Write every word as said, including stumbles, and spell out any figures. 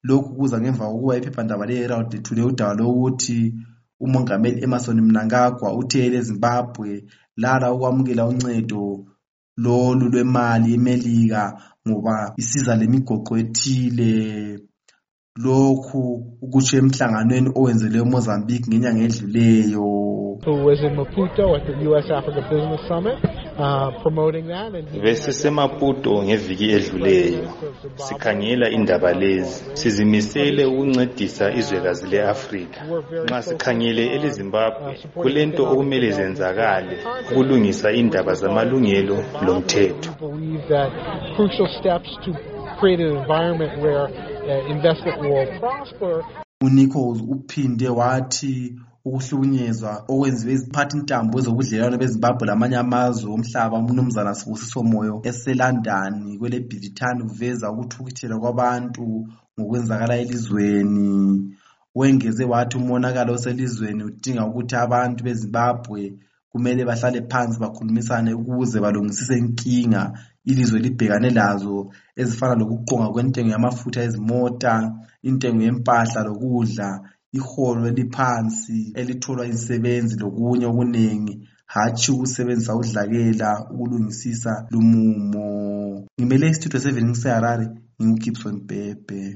lokhu kuza ngemva kokuba iphephandaba le-Herald lethule udaba lokuthi umongameli Emmerson Mnangagwa uthe eZimbabwe lala ukwamukela uncedo lolu lwemali eMelika ngoba isiza lemigoqo ethile. Lokhu ukutsho emhlanganweni owenzele eMozambique ngenyanga edluleyo. Who was in Maputo at the U S Africa Business Summit uh, promoting that. Besisemaputo ngeviki edluleyo sikhangela indaba lezi, sizimisele ukuncedisa izwekazi le-Afrika. Nxa sikhangele eleZimbabwe kulento okumele zenzakale ukulungisa indaba zamalungelo lomthetho. Create an environment where uh, investment will prosper. uNichols uphinde wathi ukuhlukunyezwa okwenziwe iziphatha intambo ezobudlelwano beZimbabwe lamanye amazwe omhlaba umnumzana Sibusiso Moyo eseLondon kwele Bivitani kuveza ukuthukuthela kwabantu ngokwenzakala elizweni. Wengeze wathi umonakalo oselizweni udinga ukuthi abantu beZimbabwe kumele bahlale phansi bakhulumisane ukuze balungisise inkinga ilizwe libhekane lazo ezifana lokuqonga kwentengo yamafutha ezimota, intengo yempahla lokudla, iholo eliphansi elitholwa izisebenzi lokunye okuningi, hatshi ukusebenzisa udlakela ukulungisisa lumumo. Ngimele istudio seven ngiseHarare, nginguGibson Bhebhe.